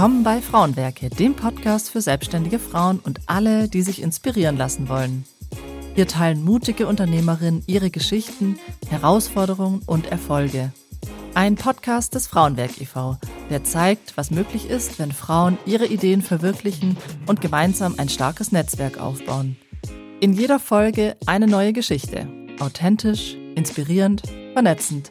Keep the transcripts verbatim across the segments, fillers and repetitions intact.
Willkommen bei Frauenwerke, dem Podcast für selbstständige Frauen und alle, die sich inspirieren lassen wollen. Hier teilen mutige Unternehmerinnen ihre Geschichten, Herausforderungen und Erfolge. Ein Podcast des Frauenwerk e V, der zeigt, was möglich ist, wenn Frauen ihre Ideen verwirklichen und gemeinsam ein starkes Netzwerk aufbauen. In jeder Folge eine neue Geschichte. Authentisch, inspirierend, vernetzend.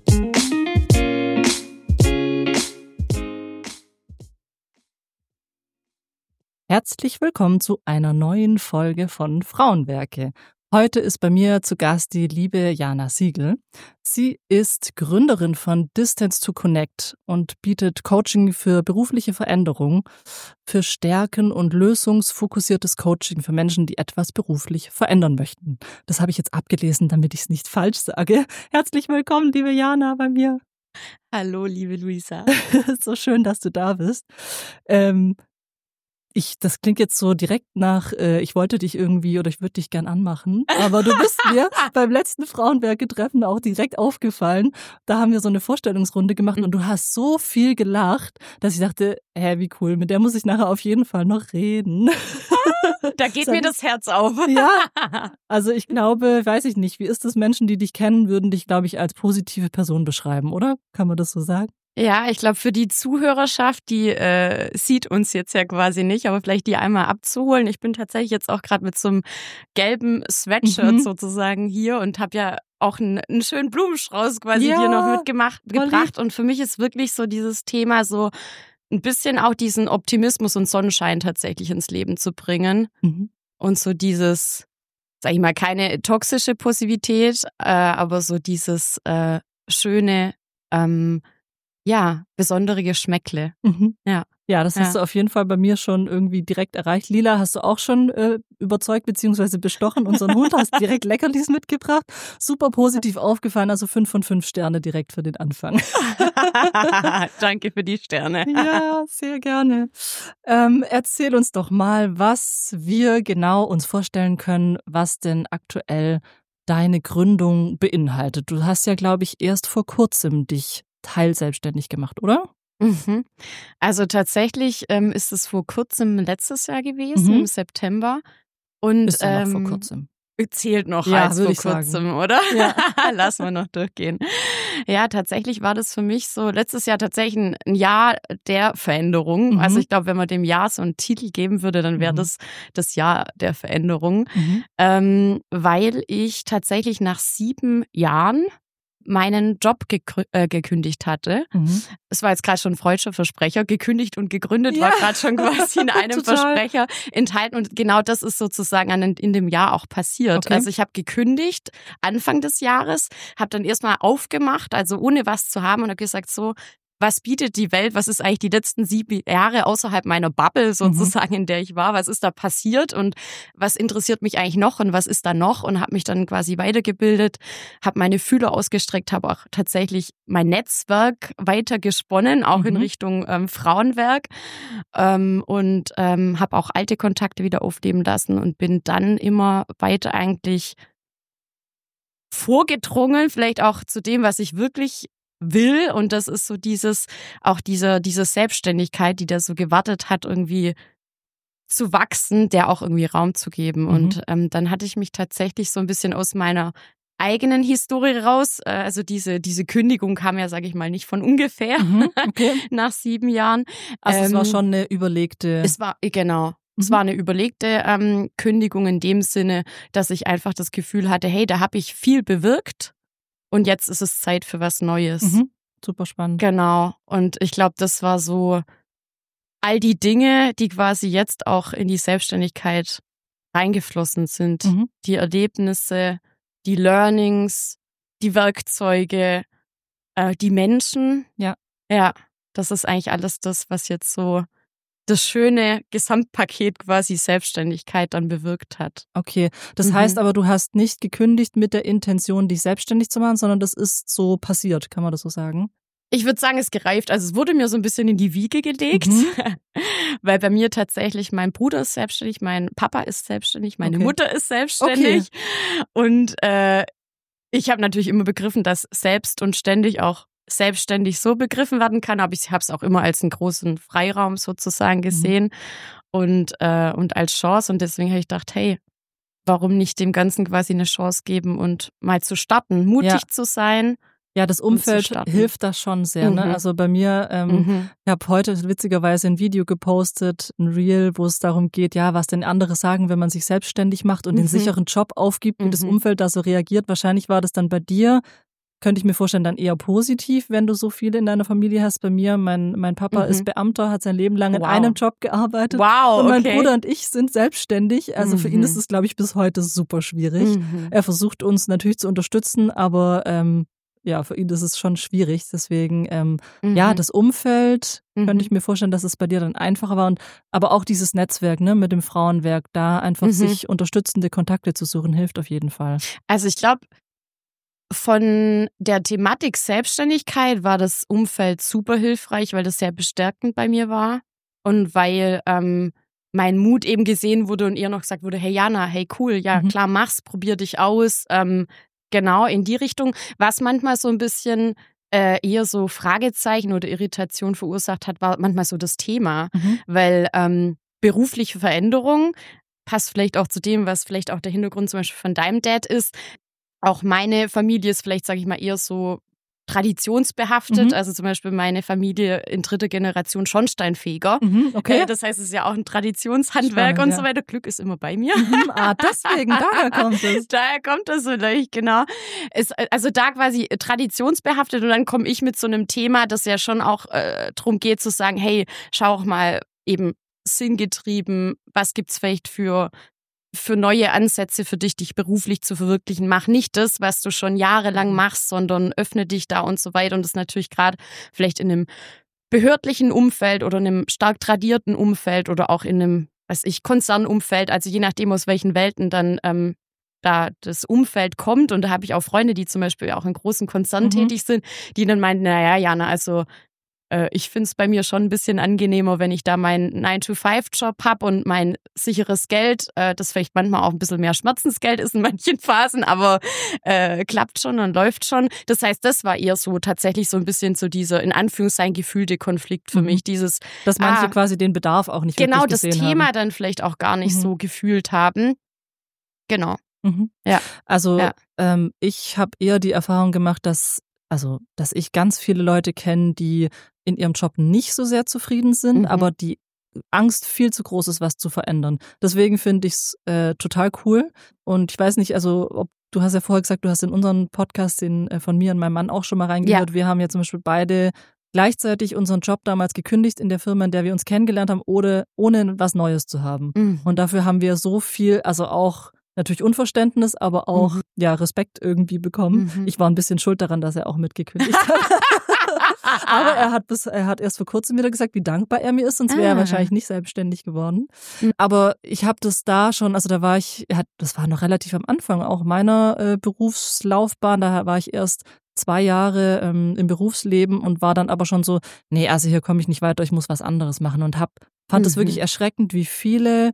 Herzlich willkommen zu einer neuen Folge von Frauenwerke. Heute ist bei mir zu Gast die liebe Jana Siegel. Sie ist Gründerin von Distance to Connect und bietet Coaching für berufliche Veränderung, für Stärken und lösungsfokussiertes Coaching für Menschen, die etwas beruflich verändern möchten. Das habe ich jetzt abgelesen, damit ich es nicht falsch sage. Herzlich willkommen, liebe Jana, bei mir. Hallo, liebe Luisa. So schön, dass du da bist. Ähm, Ich, das klingt jetzt so direkt nach, äh, ich wollte dich irgendwie oder ich würde dich gern anmachen, aber du bist mir beim letzten Frauenwerke-Treffen auch direkt aufgefallen. Da haben wir so eine Vorstellungsrunde gemacht und du hast so viel gelacht, dass ich dachte, hä, wie cool, mit der muss ich nachher auf jeden Fall noch reden. Da geht mir das Herz auf. Ja, also ich glaube, weiß ich nicht, wie ist das, Menschen, die dich kennen, würden dich, glaube ich, als positive Person beschreiben, oder? Kann man das so sagen? Ja, ich glaube, für die Zuhörerschaft, die äh, sieht uns jetzt ja quasi nicht, aber vielleicht die einmal abzuholen. Ich bin tatsächlich jetzt auch gerade mit so einem gelben Sweatshirt mhm. sozusagen hier und habe ja auch einen, einen schönen Blumenstrauß quasi ja, dir noch mitgemacht gebracht. Und für mich ist wirklich so dieses Thema so ein bisschen auch diesen Optimismus und Sonnenschein tatsächlich ins Leben zu bringen. Mhm. Und so dieses, sag ich mal, keine toxische Positivität, äh, aber so dieses äh, schöne, ähm, ja, besondere Geschmäckle. Mhm. Ja. Ja, das ja. hast du auf jeden Fall bei mir schon irgendwie direkt erreicht. Lila hast du auch schon äh, überzeugt bzw. bestochen. Unseren Hund hast direkt Leckerlis mitgebracht. Super positiv aufgefallen, also fünf von fünf Sterne direkt für den Anfang. Danke für die Sterne. Ja, sehr gerne. Ähm, erzähl uns doch mal, was wir genau uns vorstellen können, was denn aktuell deine Gründung beinhaltet. Du hast ja, glaube ich, erst vor kurzem dich teilselbstständig gemacht, oder? Mhm. Also tatsächlich ähm, ist es vor kurzem letztes Jahr gewesen, mhm. im September. Und ist ja ähm, noch vor kurzem. Zählt noch ja, als vor kurzem, sagen. oder? Ja. Lassen wir noch durchgehen. Ja, tatsächlich war das für mich so letztes Jahr tatsächlich ein, ein Jahr der Veränderung. Mhm. Also ich glaube, wenn man dem Jahr so einen Titel geben würde, dann wäre mhm. das das Jahr der Veränderung. Mhm. Ähm, weil ich tatsächlich nach sieben Jahren meinen Job gekr- äh, gekündigt hatte. Mhm. Es war jetzt gerade schon ein freudscher Versprecher. Gekündigt und gegründet ja. war gerade schon quasi in einem Versprecher enthalten. Und genau das ist sozusagen an, in dem Jahr auch passiert. Okay. Also ich habe gekündigt Anfang des Jahres, habe dann erstmal aufgemacht, also ohne was zu haben und habe gesagt, so, was bietet die Welt? Was ist eigentlich die letzten sieben Jahre außerhalb meiner Bubble sozusagen, in der ich war? Was ist da passiert und was interessiert mich eigentlich noch und was ist da noch? Und habe mich dann quasi weitergebildet, habe meine Fühler ausgestreckt, habe auch tatsächlich mein Netzwerk weiter gesponnen, auch mhm. in Richtung ähm, Frauenwerk ähm, und ähm, habe auch alte Kontakte wieder aufleben lassen und bin dann immer weiter eigentlich vorgedrungen, vielleicht auch zu dem, was ich wirklich will, und das ist so dieses, auch diese, diese Selbstständigkeit, die da so gewartet hat, irgendwie zu wachsen, der auch irgendwie Raum zu geben. Mhm. Und ähm, dann hatte ich mich tatsächlich so ein bisschen aus meiner eigenen Historie raus, äh, also diese diese Kündigung kam ja, sage ich mal, nicht von ungefähr, mhm, okay. nach sieben Jahren. Also ähm, es war schon eine überlegte... Es war, genau. Es war eine überlegte ähm, Kündigung in dem Sinne, dass ich einfach das Gefühl hatte, hey, da habe ich viel bewirkt. Und jetzt ist es Zeit für was Neues. Mhm. Super spannend. Genau. Und ich glaube, das war so all die Dinge, die quasi jetzt auch in die Selbstständigkeit reingeflossen sind. Mhm. Die Erlebnisse, die Learnings, die Werkzeuge, äh, die Menschen. Ja. Ja, das ist eigentlich alles das, was jetzt so das schöne Gesamtpaket quasi Selbstständigkeit dann bewirkt hat. Okay, das mhm. heißt aber, du hast nicht gekündigt mit der Intention, dich selbstständig zu machen, sondern das ist so passiert, kann man das so sagen? Ich würde sagen, es gereift. Also es wurde mir so ein bisschen in die Wiege gelegt, mhm. weil bei mir tatsächlich mein Bruder ist selbstständig, mein Papa ist selbstständig, meine okay. Mutter ist selbstständig. Okay. Und äh, ich habe natürlich immer begriffen, dass selbst und ständig auch selbstständig so begriffen werden kann, aber ich habe es auch immer als einen großen Freiraum sozusagen gesehen mhm. und, äh, und als Chance. Und deswegen habe ich gedacht, hey, warum nicht dem Ganzen quasi eine Chance geben und mal zu starten, mutig ja. zu sein. Ja, das Umfeld hilft da schon sehr. Mhm. Ne? Also bei mir, ähm, mhm. ich habe heute witzigerweise ein Video gepostet, ein Reel, wo es darum geht, ja, was denn andere sagen, wenn man sich selbstständig macht und mhm. den sicheren Job aufgibt, wie mhm. das Umfeld da so reagiert. Wahrscheinlich war das dann bei dir, könnte ich mir vorstellen, dann eher positiv, wenn du so viele in deiner Familie hast. Bei mir, mein, mein Papa mhm. ist Beamter, hat sein Leben lang in wow. einem Job gearbeitet. Wow, und mein okay. Bruder und ich sind selbstständig. Also mhm. für ihn ist es, glaube ich, bis heute super schwierig. Mhm. Er versucht uns natürlich zu unterstützen, aber ähm, ja, für ihn ist es schon schwierig. Deswegen, ähm, mhm. ja, das Umfeld, mhm. könnte ich mir vorstellen, dass es bei dir dann einfacher war. Und, aber auch dieses Netzwerk, ne, mit dem Frauenwerk, da einfach mhm. sich unterstützende Kontakte zu suchen, hilft auf jeden Fall. Also ich glaube, von der Thematik Selbstständigkeit war das Umfeld super hilfreich, weil das sehr bestärkend bei mir war und weil ähm, mein Mut eben gesehen wurde und ihr noch gesagt wurde, hey Jana, hey cool, ja mhm. klar, mach's, probier dich aus, ähm, genau in die Richtung, was manchmal so ein bisschen äh, eher so Fragezeichen oder Irritation verursacht hat, war manchmal so das Thema, mhm. weil ähm, berufliche Veränderung passt vielleicht auch zu dem, was vielleicht auch der Hintergrund zum Beispiel von deinem Dad ist. Auch meine Familie ist vielleicht, sage ich mal, eher so traditionsbehaftet. Mhm. Also zum Beispiel meine Familie in dritter Generation Schornsteinfeger. Mhm, okay. Das heißt, es ist ja auch ein Traditionshandwerk Spannend, und so weiter. Glück ist immer bei mir. Mhm, ah, deswegen, daher kommt es. Daher kommt es vielleicht, genau. Es, also da quasi traditionsbehaftet und dann komme ich mit so einem Thema, das ja schon auch äh, darum geht zu sagen, hey, schau auch mal eben sinngetrieben, was gibt's vielleicht für für neue Ansätze für dich, dich beruflich zu verwirklichen. Mach nicht das, was du schon jahrelang machst, sondern öffne dich da und so weiter. Und das natürlich gerade vielleicht in einem behördlichen Umfeld oder in einem stark tradierten Umfeld oder auch in einem, weiß ich, Konzernumfeld, also je nachdem, aus welchen Welten dann ähm, da das Umfeld kommt. Und da habe ich auch Freunde, die zum Beispiel auch in großen Konzernen mhm. tätig sind, die dann meinten, naja, Jana, also ich finde es bei mir schon ein bisschen angenehmer, wenn ich da meinen nine to five Job habe und mein sicheres Geld, äh, das vielleicht manchmal auch ein bisschen mehr Schmerzensgeld ist in manchen Phasen, aber äh, klappt schon und läuft schon. Das heißt, das war eher so tatsächlich so ein bisschen so dieser, in Anführungszeichen, gefühlte Konflikt für mhm. mich. Dieses, dass manche ah, quasi den Bedarf auch nicht genau wirklich gesehen haben. Genau, das Thema dann vielleicht auch gar nicht mhm. so gefühlt haben. Genau. Mhm. Ja. Also ja. Ähm, ich habe eher die Erfahrung gemacht, dass Also, dass ich ganz viele Leute kenne, die in ihrem Job nicht so sehr zufrieden sind, mhm. aber die Angst viel zu groß ist, was zu verändern. Deswegen finde ich es äh, total cool. Und ich weiß nicht, also ob du hast ja vorher gesagt, du hast in unseren Podcast den äh, von mir und meinem Mann auch schon mal reingehört. Ja. Wir haben ja zum Beispiel beide gleichzeitig unseren Job damals gekündigt in der Firma, in der wir uns kennengelernt haben, ohne, ohne was Neues zu haben. Mhm. Und dafür haben wir so viel, also auch natürlich Unverständnis, aber auch mhm. ja Respekt irgendwie bekommen. Mhm. Ich war ein bisschen schuld daran, dass er auch mitgekündigt hat. Aber er hat bis, er hat erst vor kurzem wieder gesagt, wie dankbar er mir ist, sonst wäre ah. er wahrscheinlich nicht selbstständig geworden. Mhm. Aber ich habe das da schon, also da war ich, er hat, das war noch relativ am Anfang auch meiner äh, Berufslaufbahn, da war ich erst zwei Jahre ähm, im Berufsleben und war dann aber schon so, nee, also hier komme ich nicht weiter, ich muss was anderes machen und hab, fand es mhm. wirklich erschreckend, wie viele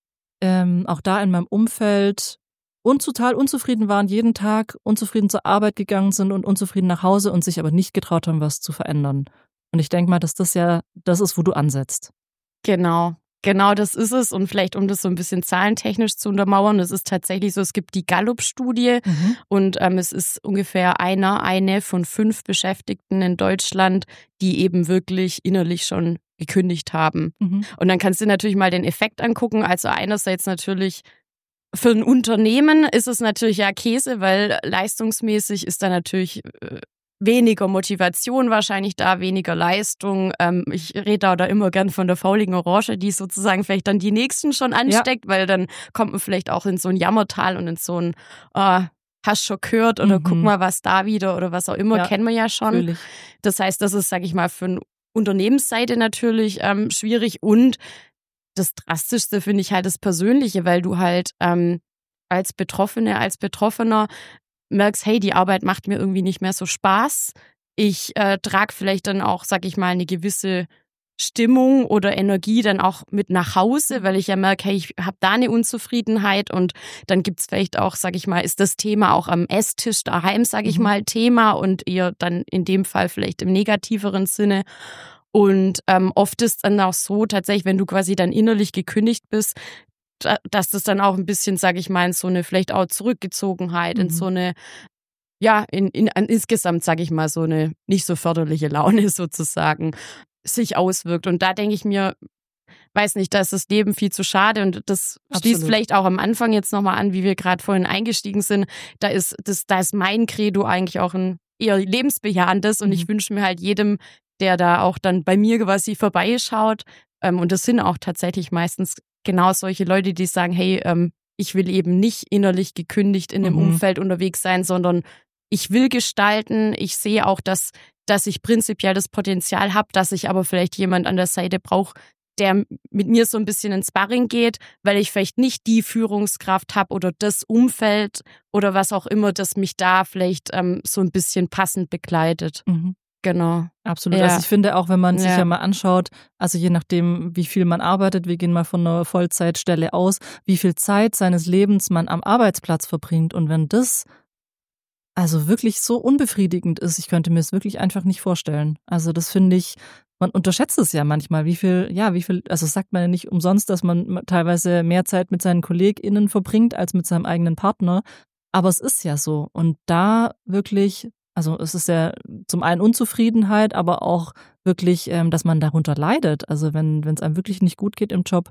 ähm, auch da in meinem Umfeld und total unzufrieden waren, jeden Tag unzufrieden zur Arbeit gegangen sind und unzufrieden nach Hause und sich aber nicht getraut haben, was zu verändern. Und ich denke mal, dass das ja das ist, wo du ansetzt. Genau. Genau, das ist es. Und vielleicht, um das so ein bisschen zahlentechnisch zu untermauern, es ist tatsächlich so, es gibt die Gallup-Studie mhm. und ähm, es ist ungefähr einer, eine von fünf Beschäftigten in Deutschland, die eben wirklich innerlich schon gekündigt haben. Mhm. Und dann kannst du natürlich mal den Effekt angucken. Also einerseits natürlich für ein Unternehmen ist es natürlich ja Käse, weil leistungsmäßig ist da natürlich äh, weniger Motivation wahrscheinlich da, weniger Leistung. Ähm, ich rede da, da immer gern von der fauligen Orange, die sozusagen vielleicht dann die Nächsten schon ansteckt, ja. weil dann kommt man vielleicht auch in so ein Jammertal und in so ein äh, hast schon gehört oder mhm. guck mal, was da wieder oder was auch immer, ja, kennen wir ja schon. Natürlich. Das heißt, das ist, sag ich mal, für eine Unternehmensseite natürlich ähm, schwierig und das Drastischste finde ich halt das Persönliche, weil du halt ähm, als Betroffene, als Betroffener merkst, hey, die Arbeit macht mir irgendwie nicht mehr so Spaß. Ich äh, trage vielleicht dann auch, sag ich mal, eine gewisse Stimmung oder Energie dann auch mit nach Hause, weil ich ja merke, hey, ich habe da eine Unzufriedenheit und dann gibt's vielleicht auch, sag ich mal, ist das Thema auch am Esstisch daheim, sag ich Mhm. mal, Thema und ihr dann in dem Fall vielleicht im negativeren Sinne. Und ähm, oft ist dann auch so, tatsächlich, wenn du quasi dann innerlich gekündigt bist, da, dass das dann auch ein bisschen, sag ich mal, in so eine vielleicht auch Zurückgezogenheit, Mhm. in so eine, ja, in, in, in insgesamt, sag ich mal, so eine nicht so förderliche Laune sozusagen sich auswirkt. Und da denke ich mir, weiß nicht, da ist das Leben viel zu schade und das schließt Absolut. vielleicht auch am Anfang jetzt nochmal an, wie wir gerade vorhin eingestiegen sind. Da ist das, da ist mein Credo eigentlich auch ein eher lebensbejahendes und Mhm. ich wünsche mir halt jedem, der da auch dann bei mir quasi vorbeischaut, ähm, und das sind auch tatsächlich meistens genau solche Leute, die sagen, hey, ähm, ich will eben nicht innerlich gekündigt in einem Mhm. Umfeld unterwegs sein, sondern ich will gestalten. Ich sehe auch, dass, dass ich prinzipiell das Potenzial habe, dass ich aber vielleicht jemand an der Seite brauche, der mit mir so ein bisschen ins Sparring geht, weil ich vielleicht nicht die Führungskraft habe oder das Umfeld oder was auch immer, das mich da vielleicht ähm, so ein bisschen passend begleitet. Mhm. Genau. Absolut. Ja. Also ich finde auch, wenn man sich Ja. ja mal anschaut, also je nachdem, wie viel man arbeitet, wir gehen mal von einer Vollzeitstelle aus, wie viel Zeit seines Lebens man am Arbeitsplatz verbringt. Und wenn das also wirklich so unbefriedigend ist, ich könnte mir es wirklich einfach nicht vorstellen. Also das finde ich, man unterschätzt es ja manchmal, wie viel, ja, wie viel, also sagt man ja nicht umsonst, dass man teilweise mehr Zeit mit seinen KollegInnen verbringt als mit seinem eigenen Partner. Aber es ist ja so. Und da wirklich, also es ist ja zum einen Unzufriedenheit, aber auch wirklich, ähm, dass man darunter leidet. Also wenn wenn es einem wirklich nicht gut geht im Job,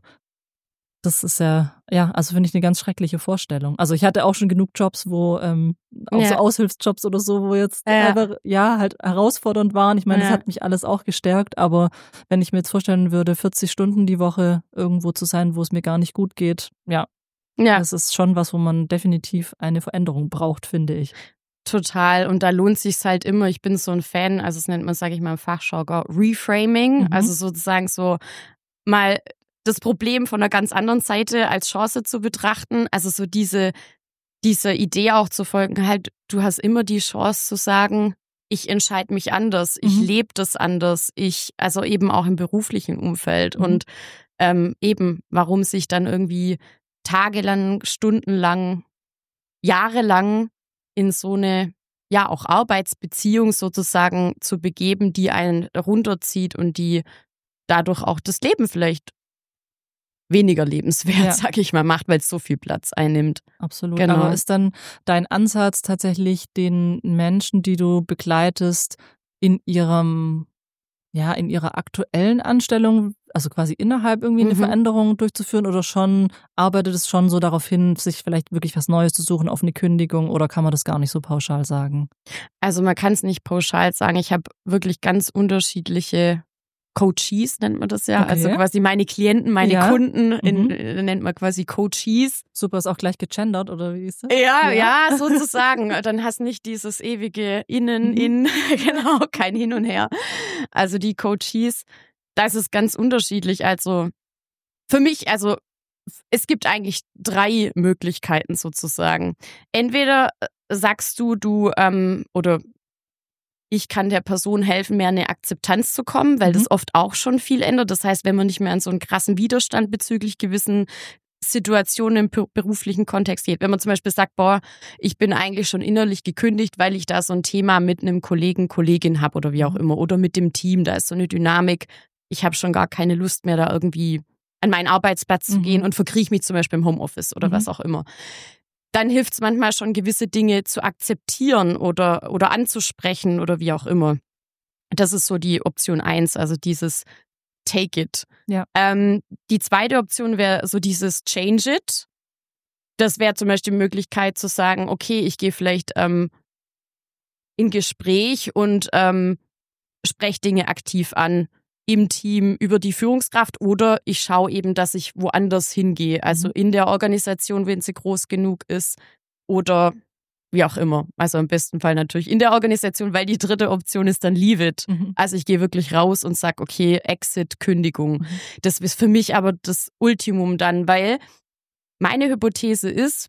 das ist ja, ja, also finde ich eine ganz schreckliche Vorstellung. Also ich hatte auch schon genug Jobs, wo ähm, auch so Ja. Aushilfsjobs oder so, wo jetzt Ja. einfach, ja, halt herausfordernd waren. Ich meine, das Ja. hat mich alles auch gestärkt, aber wenn ich mir jetzt vorstellen würde, vierzig Stunden die Woche irgendwo zu sein, wo es mir gar nicht gut geht, ja, Ja, das ist schon was, wo man definitiv eine Veränderung braucht, finde ich. total. Und da lohnt sich's halt immer. Ich bin so ein Fan, also das nennt man, sage ich mal im Fachjargon, Reframing. Mhm. Also sozusagen so mal das Problem von einer ganz anderen Seite als Chance zu betrachten. Also so diese, diese Idee auch zu folgen, halt, du hast immer die Chance zu sagen, ich entscheide mich anders, ich Mhm. lebe das anders, ich, also eben auch im beruflichen Umfeld. Mhm. Und ähm, eben, warum sich dann irgendwie tagelang, stundenlang, jahrelang in so eine, ja, auch Arbeitsbeziehung sozusagen zu begeben, die einen runterzieht und die dadurch auch das Leben vielleicht weniger lebenswert, Ja. sag ich mal, macht, weil es so viel Platz einnimmt. Absolut. Genau. Aber ist dann dein Ansatz tatsächlich, den Menschen, die du begleitest, in ihrem, ja, in ihrer aktuellen Anstellung, also quasi innerhalb irgendwie eine Mhm. Veränderung durchzuführen oder schon, arbeitet es schon so darauf hin, sich vielleicht wirklich was Neues zu suchen, auf eine Kündigung, oder kann man das gar nicht so pauschal sagen? Also man kann es nicht pauschal sagen. Ich habe wirklich ganz unterschiedliche Coaches, nennt man das ja. Okay. Also quasi meine Klienten, meine Ja. Kunden, in, Mhm. äh, nennt man quasi Coaches. Super, ist auch gleich gegendert, oder wie ist das? Ja, ja, sozusagen. Dann hast nicht dieses ewige Innen, Mhm. in, genau, kein Hin und Her. Also die Coaches, da ist es ganz unterschiedlich. Also für mich, also es gibt eigentlich drei Möglichkeiten sozusagen. Entweder äh, sagst du, du, ähm, oder ich kann der Person helfen, mehr in eine Akzeptanz zu kommen, weil Mhm. das oft auch schon viel ändert. Das heißt, wenn man nicht mehr an so einen krassen Widerstand bezüglich gewissen Situationen im per- beruflichen Kontext geht. Wenn man zum Beispiel sagt, boah, ich bin eigentlich schon innerlich gekündigt, weil ich da so ein Thema mit einem Kollegen, Kollegin habe oder wie auch Mhm. immer. Oder mit dem Team, da ist so eine Dynamik. Ich habe schon gar keine Lust mehr, da irgendwie an meinen Arbeitsplatz zu Mhm. gehen und verkrieche mich zum Beispiel im Homeoffice oder Mhm. was auch immer. Dann hilft es manchmal schon, gewisse Dinge zu akzeptieren oder, oder anzusprechen oder wie auch immer. Das ist so die Option eins, also dieses Take it. Ja. Ähm, die zweite Option wäre so dieses Change it. Das wäre zum Beispiel die Möglichkeit zu sagen, okay, ich gehe vielleicht ähm, in Gespräch und ähm, spreche Dinge aktiv an im Team über die Führungskraft oder ich schaue eben, dass ich woanders hingehe, also Mhm. in der Organisation, wenn sie groß genug ist oder wie auch immer. Also im besten Fall natürlich in der Organisation, weil die dritte Option ist dann leave it. Mhm. Also ich gehe wirklich raus und sage, okay, Exit, Kündigung. Mhm. Das ist für mich aber das Ultimum dann, weil meine Hypothese ist,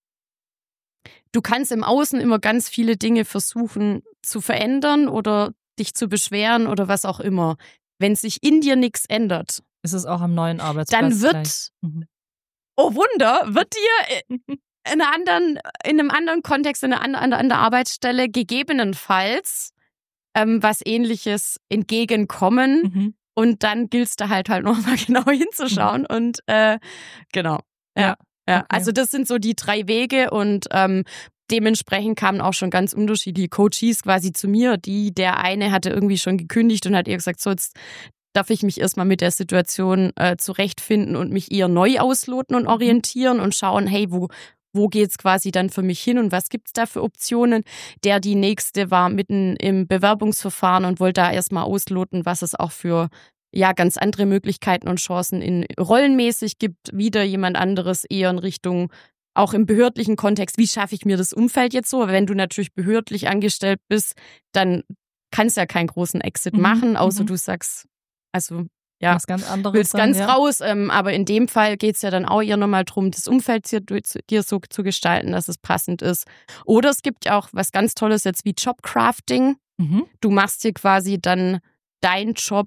du kannst im Außen immer ganz viele Dinge versuchen zu verändern oder dich zu beschweren oder was auch immer. wenn sich in dir nichts ändert, ist es auch am neuen Arbeitsplatz dann wird, mhm. oh Wunder, wird dir in, einer anderen, in einem anderen Kontext, in einer anderen an der Arbeitsstelle gegebenenfalls ähm, was Ähnliches entgegenkommen. Mhm. Und dann gilt es da halt halt nochmal genau hinzuschauen. Mhm. Und äh, genau, ja. ja. ja. Okay. Also das sind so die drei Wege und ähm, dementsprechend kamen auch schon ganz unterschiedliche Coaches quasi zu mir. Die, der eine hatte irgendwie schon gekündigt und hat ihr gesagt, so jetzt darf ich mich erstmal mit der Situation äh, zurechtfinden und mich eher neu ausloten und orientieren und schauen, hey, wo, wo geht's quasi dann für mich hin und was gibt's da für Optionen? Der, die nächste war mitten im Bewerbungsverfahren und wollte da erstmal ausloten, was es auch für ja ganz andere Möglichkeiten und Chancen in rollenmäßig gibt. Wieder jemand anderes eher in Richtung auch im behördlichen Kontext, wie schaffe ich mir das Umfeld jetzt so? Wenn du natürlich behördlich angestellt bist, dann kannst du ja keinen großen Exit mhm, machen, außer mhm. du sagst, also ja, was ganz anderes willst dann, ganz ja. raus. Ähm, aber in dem Fall geht es ja dann auch eher nochmal darum, das Umfeld dir, dir so zu gestalten, dass es passend ist. Oder es gibt ja auch was ganz Tolles jetzt wie Jobcrafting. Mhm. Du machst dir quasi dann deinen Job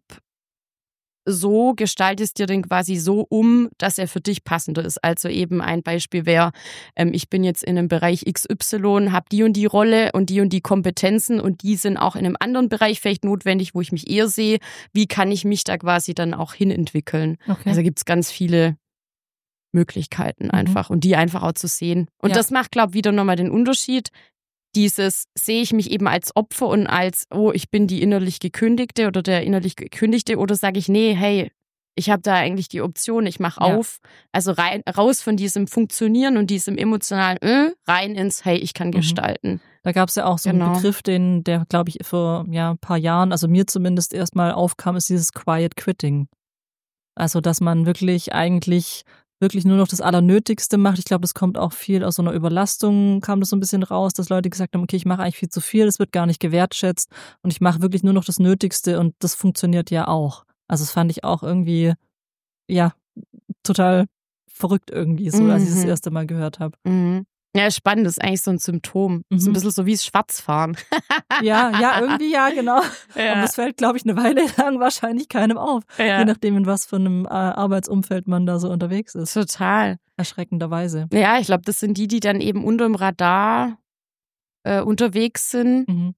so, gestaltest dir den quasi so um, dass er für dich passender ist. Also eben ein Beispiel wäre, ähm, ich bin jetzt in einem Bereich X Y, habe die und die Rolle und die und die Kompetenzen und die sind auch in einem anderen Bereich vielleicht notwendig, wo ich mich eher sehe. Wie kann ich mich da quasi dann auch hinentwickeln? Okay. Also gibt es ganz viele Möglichkeiten einfach mhm. und die einfach auch zu sehen. Und ja. das macht, glaube ich, wieder nochmal den Unterschied. Dieses, sehe ich mich eben als Opfer und als, oh, ich bin die innerlich Gekündigte oder der innerlich Gekündigte oder sage ich, nee, hey, ich habe da eigentlich die Option, ich mache ja. auf. Also rein, raus von diesem Funktionieren und diesem emotionalen, äh, rein ins, hey, ich kann mhm. gestalten. Da gab es ja auch so genau. einen Begriff, den, der, glaube ich, vor ja, ein paar Jahren, also mir zumindest erstmal aufkam, ist dieses Quiet Quitting. Also, dass man wirklich eigentlich wirklich nur noch das Allernötigste macht. Ich glaube, das kommt auch viel aus so einer Überlastung, kam das so ein bisschen raus, dass Leute gesagt haben, okay, ich mache eigentlich viel zu viel, das wird gar nicht gewertschätzt und ich mache wirklich nur noch das Nötigste und das funktioniert ja auch. Also das fand ich auch irgendwie, ja, total verrückt irgendwie, so, als ich das, das erste Mal gehört habe. Mhm. Ja, spannend, das ist eigentlich so ein Symptom. Mhm. So ein bisschen so wie das Schwarzfahren. Ja, ja, irgendwie ja, genau. Ja. Aber das fällt, glaube ich, eine Weile lang wahrscheinlich keinem auf. Ja. Je nachdem, in was für einem Arbeitsumfeld man da so unterwegs ist. Total. Erschreckenderweise. Ja, ich glaube, das sind die, die dann eben unter dem Radar äh, unterwegs sind, mhm.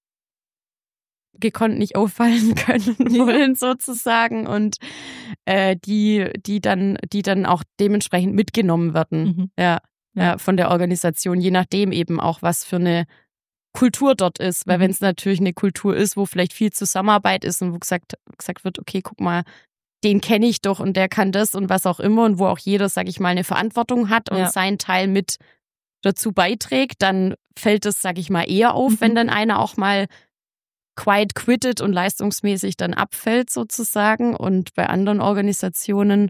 gekonnt nicht auffallen können wollen sozusagen und äh, die, die dann, die dann auch dementsprechend mitgenommen werden. Mhm. Ja. Ja, von der Organisation, je nachdem eben auch, was für eine Kultur dort ist. Weil mhm. wenn es natürlich eine Kultur ist, wo vielleicht viel Zusammenarbeit ist und wo gesagt, gesagt wird, okay, guck mal, den kenne ich doch und der kann das und was auch immer und wo auch jeder, sag ich mal, eine Verantwortung hat und ja. seinen Teil mit dazu beiträgt, dann fällt es, sag ich mal, eher auf, mhm. wenn dann einer auch mal quiet quittet und leistungsmäßig dann abfällt sozusagen. Und bei anderen Organisationen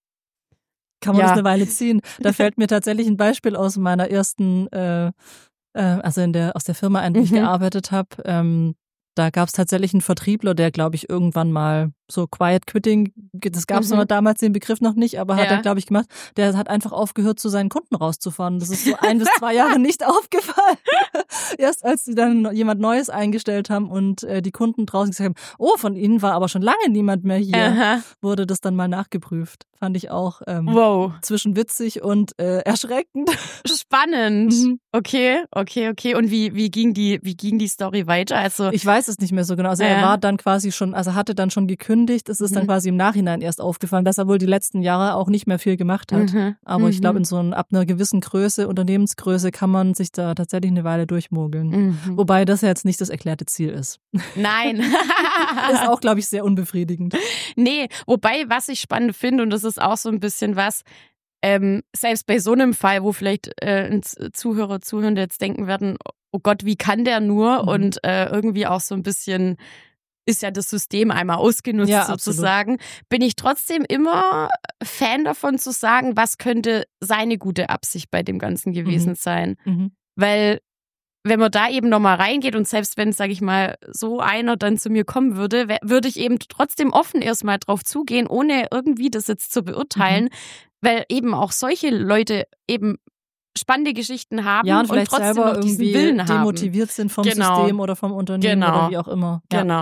kann man ja. das eine Weile ziehen. Da fällt mir tatsächlich ein Beispiel aus meiner ersten, äh, äh, also in der aus der Firma, in der ich mhm. gearbeitet habe. Ähm, da gab es tatsächlich einen Vertriebler, der, glaube ich, irgendwann mal so Quiet Quitting, das gab es mhm. damals den Begriff noch nicht, aber hat ja. er, glaube ich, gemacht. Der hat einfach aufgehört, zu seinen Kunden rauszufahren. Das ist so ein bis zwei Jahre nicht aufgefallen. Erst als sie dann jemand Neues eingestellt haben und äh, die Kunden draußen gesagt haben, oh, von ihnen war aber schon lange niemand mehr hier, Aha. wurde das dann mal nachgeprüft. Fand ich auch ähm, wow. zwischen witzig und äh, erschreckend. Spannend. Mhm. Okay, okay, okay. Und wie, wie ging die, wie ging die Story weiter? Also ich weiß es nicht mehr so genau. Also äh. er war dann quasi schon, also hatte dann schon gekündigt. Es ist mhm. dann quasi im Nachhinein erst aufgefallen, dass er wohl die letzten Jahre auch nicht mehr viel gemacht hat. Mhm. Aber mhm. ich glaube, in so einem, ab einer gewissen Größe, Unternehmensgröße, kann man sich da tatsächlich eine Weile durchmogeln. Mhm. Wobei das ja jetzt nicht das erklärte Ziel ist. Nein. Ist auch, glaube ich, sehr unbefriedigend. Nee, wobei, was ich spannend finde, und das ist auch so ein bisschen was, ähm, selbst bei so einem Fall, wo vielleicht äh, Zuhörer, Zuhörende jetzt denken werden, oh Gott, wie kann der nur? Mhm. Und äh, irgendwie auch so ein bisschen ist ja das System einmal ausgenutzt ja, sozusagen, absolut. Bin ich trotzdem immer Fan davon zu sagen, was könnte seine gute Absicht bei dem Ganzen gewesen mhm. sein. Mhm. Weil wenn man da eben nochmal reingeht und selbst wenn, sage ich mal, so einer dann zu mir kommen würde, würde ich eben trotzdem offen erstmal drauf zugehen, ohne irgendwie das jetzt zu beurteilen, mhm. weil eben auch solche Leute eben spannende Geschichten haben ja, und, und trotzdem selber noch diesen irgendwie Willen haben. demotiviert sind vom genau. System oder vom Unternehmen genau. oder wie auch immer. Ja. Genau.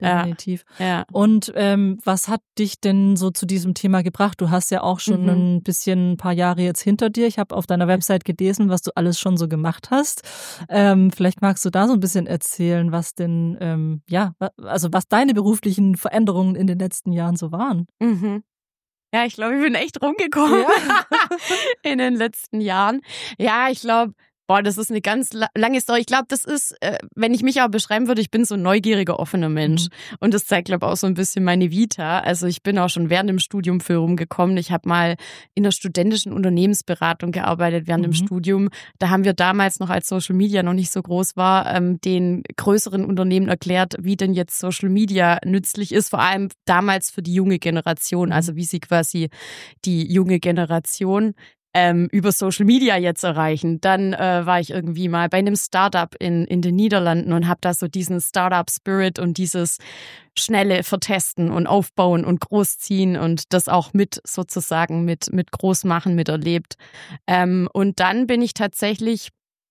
definitiv. Ja. Ja. Und ähm, was hat dich denn so zu diesem Thema gebracht? Du hast ja auch schon mhm. ein bisschen ein paar Jahre jetzt hinter dir. Ich habe auf deiner Website gelesen, was du alles schon so gemacht hast. Ähm, vielleicht magst du da so ein bisschen erzählen, was denn, ähm, ja, also was deine beruflichen Veränderungen in den letzten Jahren so waren. Mhm. Ja, ich glaube, ich bin echt rumgekommen ja. in den letzten Jahren. Ja, ich glaube, boah, das ist eine ganz lange Story. Ich glaube, das ist, wenn ich mich auch beschreiben würde, ich bin so ein neugieriger, offener Mensch. Mhm. Und das zeigt, glaube ich, auch so ein bisschen meine Vita. Also ich bin auch schon während dem Studium viel rumgekommen. Ich habe mal in der studentischen Unternehmensberatung gearbeitet während mhm. dem Studium. Da haben wir damals noch, als Social Media noch nicht so groß war, den größeren Unternehmen erklärt, wie denn jetzt Social Media nützlich ist, vor allem damals für die junge Generation, also wie sie quasi die junge Generation Ähm, über Social Media jetzt erreichen. Dann äh, war ich irgendwie mal bei einem Startup in, in den Niederlanden und habe da so diesen Startup-Spirit und dieses schnelle Vertesten und Aufbauen und Großziehen und das auch mit sozusagen mit, mit Großmachen miterlebt. Ähm, und dann bin ich tatsächlich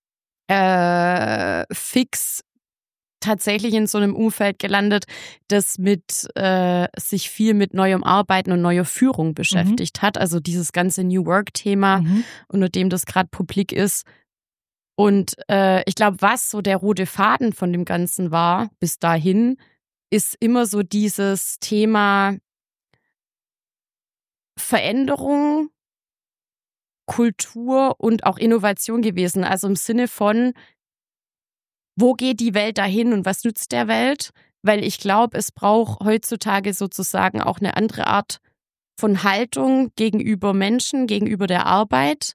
äh, fix tatsächlich in so einem Umfeld gelandet, das mit äh, sich viel mit neuem Arbeiten und neuer Führung beschäftigt mhm. hat. Also dieses ganze New Work-Thema, mhm. unter dem das gerade publik ist. Und äh, ich glaube, was so der rote Faden von dem Ganzen war bis dahin, ist immer so dieses Thema Veränderung, Kultur und auch Innovation gewesen. Also im Sinne von, wo geht die Welt dahin und was nützt der Welt? Weil ich glaube, es braucht heutzutage sozusagen auch eine andere Art von Haltung gegenüber Menschen, gegenüber der Arbeit,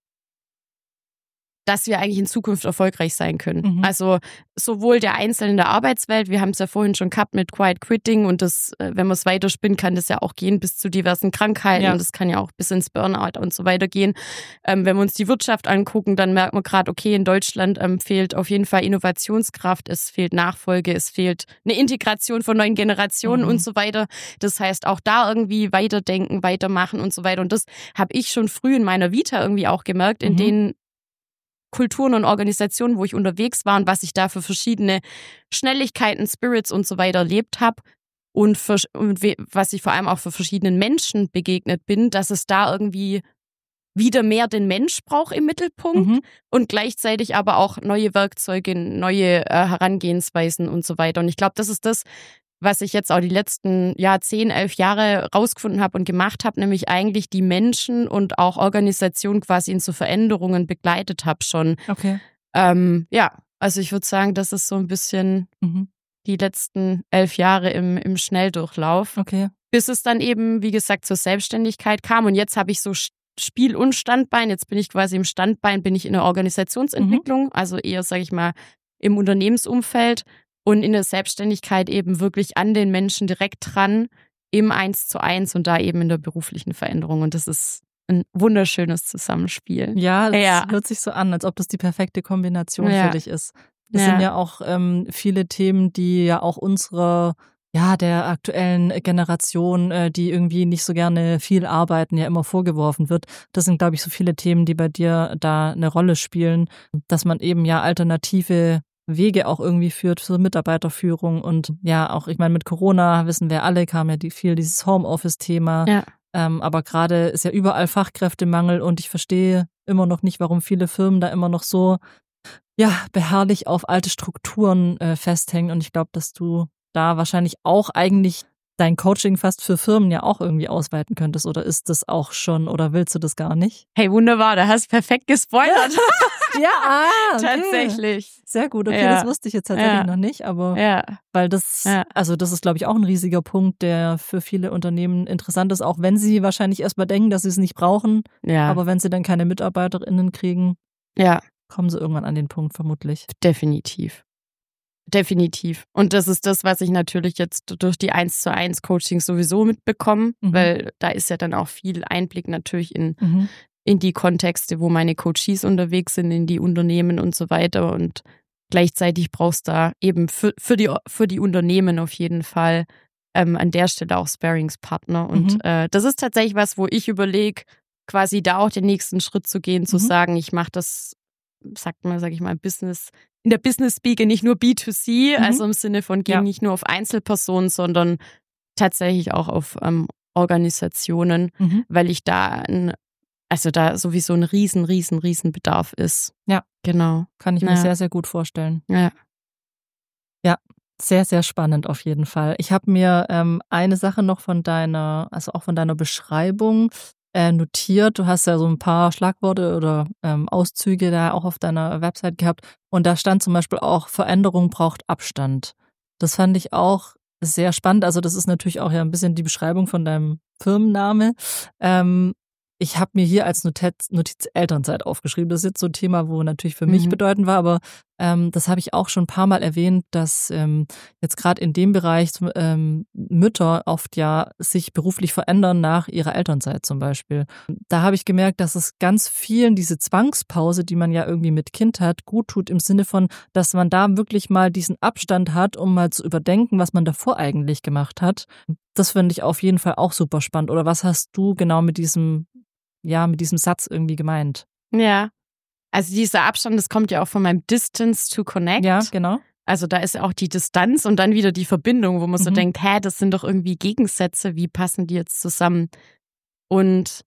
dass wir eigentlich in Zukunft erfolgreich sein können. Mhm. Also sowohl der Einzelne in der Arbeitswelt, wir haben es ja vorhin schon gehabt mit Quiet Quitting und das, wenn man es weiterspinnt, kann das ja auch gehen bis zu diversen Krankheiten. Ja. Das kann ja auch bis ins Burnout und so weiter gehen. Ähm, wenn wir uns die Wirtschaft angucken, dann merkt man gerade, okay, in Deutschland ähm, fehlt auf jeden Fall Innovationskraft, es fehlt Nachfolge, es fehlt eine Integration von neuen Generationen mhm. und so weiter. Das heißt, auch da irgendwie weiterdenken, weitermachen und so weiter. Und das habe ich schon früh in meiner Vita irgendwie auch gemerkt, in mhm. denen Kulturen und Organisationen, wo ich unterwegs war und was ich da für verschiedene Schnelligkeiten, Spirits und so weiter erlebt habe und, für, und was ich vor allem auch für verschiedenen Menschen begegnet bin, dass es da irgendwie wieder mehr den Mensch braucht im Mittelpunkt mhm. und gleichzeitig aber auch neue Werkzeuge, neue äh, Herangehensweisen und so weiter. Und ich glaube, das ist das, was ich jetzt auch die letzten ja, zehn, elf Jahre rausgefunden habe und gemacht habe, nämlich eigentlich die Menschen und auch Organisationen quasi in so Veränderungen begleitet habe schon. Okay. Ähm, ja, also ich würde sagen, das ist so ein bisschen mhm. die letzten elf Jahre im, im Schnelldurchlauf. Okay. Bis es dann eben, wie gesagt, zur Selbstständigkeit kam. Und jetzt habe ich so Spiel- und Standbein. Jetzt bin ich quasi im Standbein, bin ich in der Organisationsentwicklung, mhm. also eher, sage ich mal, im Unternehmensumfeld. Und in der Selbstständigkeit eben wirklich an den Menschen direkt dran, im Eins zu eins und da eben in der beruflichen Veränderung. Und das ist ein wunderschönes Zusammenspiel. Ja, das ja. hört sich so an, als ob das die perfekte Kombination ja. für dich ist. Das ja. sind ja auch ähm, viele Themen, die ja auch unsere, ja, der aktuellen Generation, äh, die irgendwie nicht so gerne viel arbeiten, ja immer vorgeworfen wird. Das sind, glaube ich, so viele Themen, die bei dir da eine Rolle spielen, dass man eben ja alternative Wege auch irgendwie führt für Mitarbeiterführung und ja auch, ich meine, mit Corona wissen wir alle, kam ja die, viel dieses Homeoffice-Thema, ja. ähm, aber gerade ist ja überall Fachkräftemangel und ich verstehe immer noch nicht, warum viele Firmen da immer noch so ja beharrlich auf alte Strukturen äh, festhängen und ich glaube, dass du da wahrscheinlich auch eigentlich dein Coaching fast für Firmen ja auch irgendwie ausweiten könntest oder ist das auch schon oder willst du das gar nicht? Hey, wunderbar, da hast du perfekt gespoilert. Ja, ah, okay. Tatsächlich. Sehr gut, okay, ja. das wusste ich jetzt tatsächlich ja. noch nicht, aber ja. weil das, ja. also das ist, glaube ich, auch ein riesiger Punkt, der für viele Unternehmen interessant ist, auch wenn sie wahrscheinlich erstmal denken, dass sie es nicht brauchen, ja. aber wenn sie dann keine MitarbeiterInnen kriegen, ja. kommen sie irgendwann an den Punkt vermutlich. Definitiv. Definitiv. Und das ist das, was ich natürlich jetzt durch die eins zu eins Coachings sowieso mitbekomme, mhm. weil da ist ja dann auch viel Einblick natürlich in, mhm. in die Kontexte, wo meine Coaches unterwegs sind, in die Unternehmen und so weiter. Und gleichzeitig brauchst du da eben für, für, die, für die Unternehmen auf jeden Fall ähm, an der Stelle auch Sparringspartner. Und mhm. äh, das ist tatsächlich was, wo ich überlege, quasi da auch den nächsten Schritt zu gehen, zu mhm. sagen, ich mache das sagt man, sage ich mal, Business, in der Business-Speak nicht nur B to C, mhm. also im Sinne von ging ja. nicht nur auf Einzelpersonen, sondern tatsächlich auch auf ähm, Organisationen, mhm. weil ich da ein, also da sowieso ein riesen, riesen, riesen Bedarf ist. Ja, genau. Kann ich mir ja. sehr, sehr gut vorstellen. Ja. Ja, sehr, sehr spannend auf jeden Fall. Ich habe mir ähm, eine Sache noch von deiner, also auch von deiner Beschreibung äh, notiert. Du hast ja so ein paar Schlagworte oder ähm, Auszüge da auch auf deiner Website gehabt. Und da stand zum Beispiel auch, Veränderung braucht Abstand. Das fand ich auch sehr spannend. Also das ist natürlich auch ja ein bisschen die Beschreibung von deinem Firmenname. Ähm, Ich habe mir hier als Notiz, Notiz Elternzeit aufgeschrieben. Das ist jetzt so ein Thema, wo natürlich für mich mhm. bedeutend war, aber ähm, das habe ich auch schon ein paar Mal erwähnt, dass ähm, jetzt gerade in dem Bereich ähm, Mütter oft ja sich beruflich verändern nach ihrer Elternzeit zum Beispiel. Da habe ich gemerkt, dass es ganz vielen diese Zwangspause, die man ja irgendwie mit Kind hat, gut tut im Sinne von, dass man da wirklich mal diesen Abstand hat, um mal zu überdenken, was man davor eigentlich gemacht hat. Das finde ich auf jeden Fall auch super spannend. Oder was hast du genau mit diesem ja, mit diesem Satz irgendwie gemeint? Ja, also dieser Abstand, das kommt ja auch von meinem Distance to Connect. Ja, genau. Also da ist ja auch die Distanz und dann wieder die Verbindung, wo man mhm. so denkt, hä, das sind doch irgendwie Gegensätze, wie passen die jetzt zusammen? Und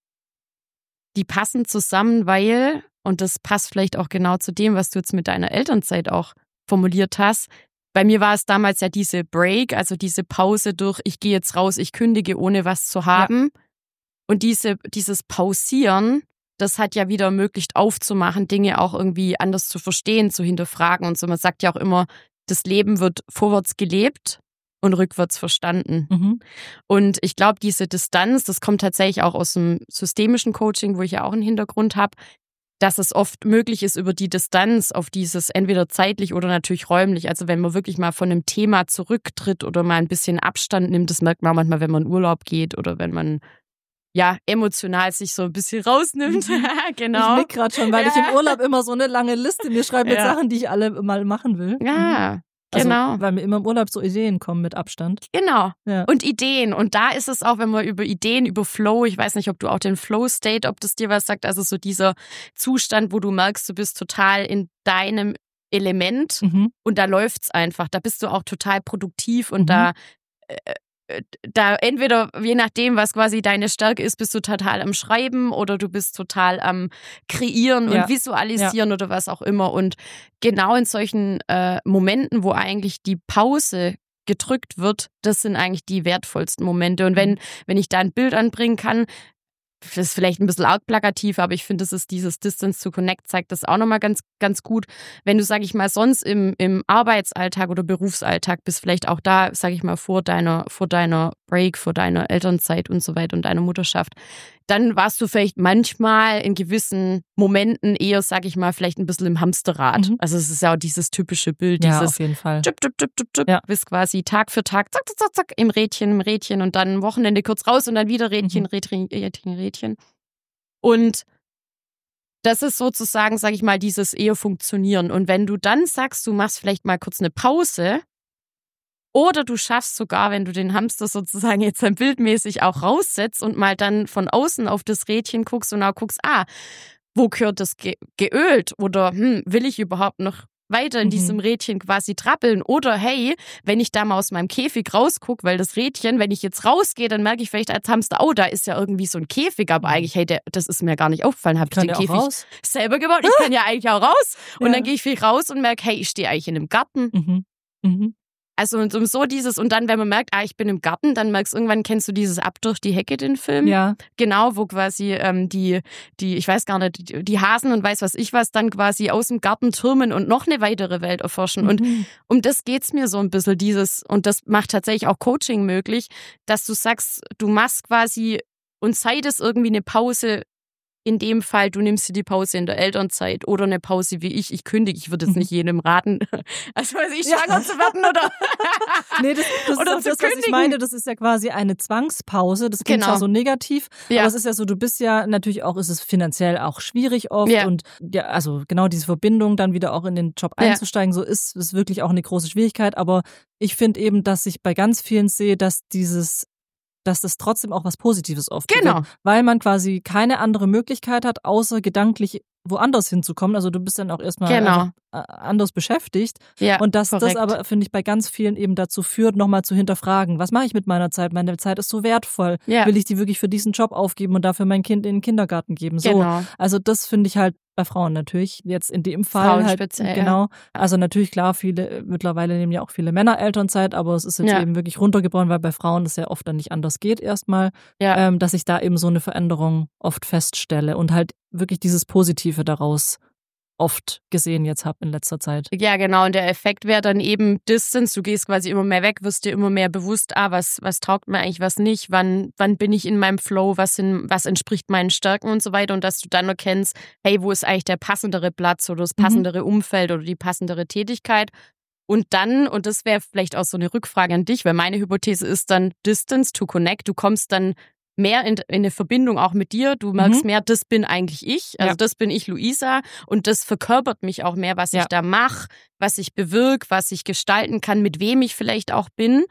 die passen zusammen, weil, und das passt vielleicht auch genau zu dem, was du jetzt mit deiner Elternzeit auch formuliert hast, bei mir war es damals ja diese Break, also diese Pause durch, ich gehe jetzt raus, ich kündige, ohne was zu haben. Ja. Und diese, dieses Pausieren, das hat ja wieder ermöglicht aufzumachen, Dinge auch irgendwie anders zu verstehen, zu hinterfragen und so. Man sagt ja auch immer, das Leben wird vorwärts gelebt und rückwärts verstanden. Mhm. Und ich glaube, diese Distanz, das kommt tatsächlich auch aus dem systemischen Coaching, wo ich ja auch einen Hintergrund habe, dass es oft möglich ist, über die Distanz auf dieses entweder zeitlich oder natürlich räumlich, also wenn man wirklich mal von einem Thema zurücktritt oder mal ein bisschen Abstand nimmt, das merkt man manchmal, wenn man in Urlaub geht oder wenn man ja, emotional sich so ein bisschen rausnimmt. Mhm. Genau. Ich nick gerade schon, weil ja. ich im Urlaub immer so eine lange Liste mir schreibe mit ja. Sachen, die ich alle mal machen will. Ja, mhm. also, genau. Weil mir immer im Urlaub so Ideen kommen mit Abstand. Genau. Ja. Und Ideen. Und da ist es auch, wenn man über Ideen, über Flow, ich weiß nicht, ob du auch den Flow-State, ob das dir was sagt, also so dieser Zustand, wo du merkst, du bist total in deinem Element mhm. und da läuft's einfach. Da bist du auch total produktiv und mhm. da äh, da entweder, je nachdem, was quasi deine Stärke ist, bist du total am Schreiben oder du bist total am Kreieren ja. und Visualisieren ja. oder was auch immer. Und genau in solchen äh, Momenten, wo eigentlich die Pause gedrückt wird, das sind eigentlich die wertvollsten Momente. Und wenn, wenn ich da ein Bild anbringen kann, das ist vielleicht ein bisschen arg plakativ, aber ich finde, das ist dieses Distance to Connect, zeigt das auch nochmal ganz, ganz gut. Wenn du, sag ich mal, sonst im, im Arbeitsalltag oder Berufsalltag bist, vielleicht auch da, sag ich mal, vor deiner, vor deiner Break, vor deiner Elternzeit und so weiter und deiner Mutterschaft, dann warst du vielleicht manchmal in gewissen Momenten eher, sag ich mal, vielleicht ein bisschen im Hamsterrad. Mhm. Also es ist ja auch dieses typische Bild, ja, dieses auf jeden Fall. Tschip, tschip, tschip, tschip, tschip, ja. bis quasi Tag für Tag, zack, zack, zack, zack, im Rädchen, im Rädchen und dann Wochenende kurz raus und dann wieder Rädchen, mhm. Rädchen, Rädchen, Rädchen. Und das ist sozusagen, sag ich mal, dieses eher Funktionieren. Und wenn du dann sagst, du machst vielleicht mal kurz eine Pause oder du schaffst sogar, wenn du den Hamster sozusagen jetzt dann bildmäßig auch raussetzt und mal dann von außen auf das Rädchen guckst und auch guckst, ah, wo gehört das ge- geölt oder hm, will ich überhaupt noch weiter in mhm. diesem Rädchen quasi trappeln oder hey, wenn ich da mal aus meinem Käfig rausgucke, weil das Rädchen, wenn ich jetzt rausgehe, dann merke ich vielleicht als Hamster, oh, da ist ja irgendwie so ein Käfig, aber eigentlich, hey, der, das ist mir gar nicht aufgefallen, habe ich den Käfig raus? selber gebaut, ich kann ja eigentlich auch raus und ja. dann gehe ich viel raus und merke, hey, ich stehe eigentlich in einem Garten. Mhm. Mhm. Also und so dieses, und dann, wenn man merkt, ah, ich bin im Garten, dann merkst du irgendwann, kennst du dieses Ab durch die Hecke, den Film? Ja. Genau, wo quasi ähm, die, die, ich weiß gar nicht, die, die Hasen und weiß was ich was, dann quasi aus dem Garten türmen und noch eine weitere Welt erforschen. Mhm. Und um das geht's mir so ein bisschen, dieses, und das macht tatsächlich auch Coaching möglich, dass du sagst, du machst quasi, und sei das irgendwie eine Pause, in dem Fall, du nimmst dir die Pause in der Elternzeit oder eine Pause wie ich, ich kündige, ich würde jetzt nicht jedem raten, also weiß ich, schwanger ja. zu werden oder nee, das, das oder ist das, was ich meine, das ist ja quasi eine Zwangspause, das klingt genau. zwar so negativ, ja. aber es ist ja so, du bist ja, natürlich auch, ist es finanziell auch schwierig oft ja. und ja, also genau diese Verbindung, dann wieder auch in den Job einzusteigen, ja. so ist es wirklich auch eine große Schwierigkeit, aber ich finde eben, dass ich bei ganz vielen sehe, dass dieses dass das trotzdem auch was Positives oft Genau. wird, weil man quasi keine andere Möglichkeit hat, außer gedanklich woanders hinzukommen. Also du bist dann auch erstmal genau. anders beschäftigt. Ja, und dass korrekt. das aber, finde ich, bei ganz vielen eben dazu führt, nochmal zu hinterfragen, was mache ich mit meiner Zeit? Meine Zeit ist so wertvoll. Ja. Will ich die wirklich für diesen Job aufgeben und dafür mein Kind in den Kindergarten geben? So. Genau. Also das finde ich halt bei Frauen natürlich jetzt in dem Fall Frauen halt speziell, genau. ja. Also natürlich klar, viele mittlerweile nehmen ja auch viele Männer Elternzeit, aber es ist jetzt Ja. eben wirklich runtergebrochen, weil bei Frauen das ja oft dann nicht anders geht erstmal, Ja. ähm, dass ich da eben so eine Veränderung oft feststelle und halt wirklich dieses Positive daraus oft gesehen jetzt habe in letzter Zeit. Ja, genau. Und der Effekt wäre dann eben Distance. Du gehst quasi immer mehr weg, wirst dir immer mehr bewusst, ah, was, was taugt mir eigentlich, was nicht, wann, wann bin ich in meinem Flow, was, sind, was entspricht meinen Stärken und so weiter. Und dass du dann erkennst, hey, wo ist eigentlich der passendere Platz oder das passendere mhm. Umfeld oder die passendere Tätigkeit. Und dann, und das wäre vielleicht auch so eine Rückfrage an dich, weil meine Hypothese ist dann Distance to Connect. Du kommst dann mehr in, in eine Verbindung auch mit dir. Du merkst mhm. mehr, das bin eigentlich ich. Also ja. das bin ich, Luisa. Und das verkörpert mich auch mehr, was ja. ich da mache, was ich bewirke, was ich gestalten kann, mit wem ich vielleicht auch bin.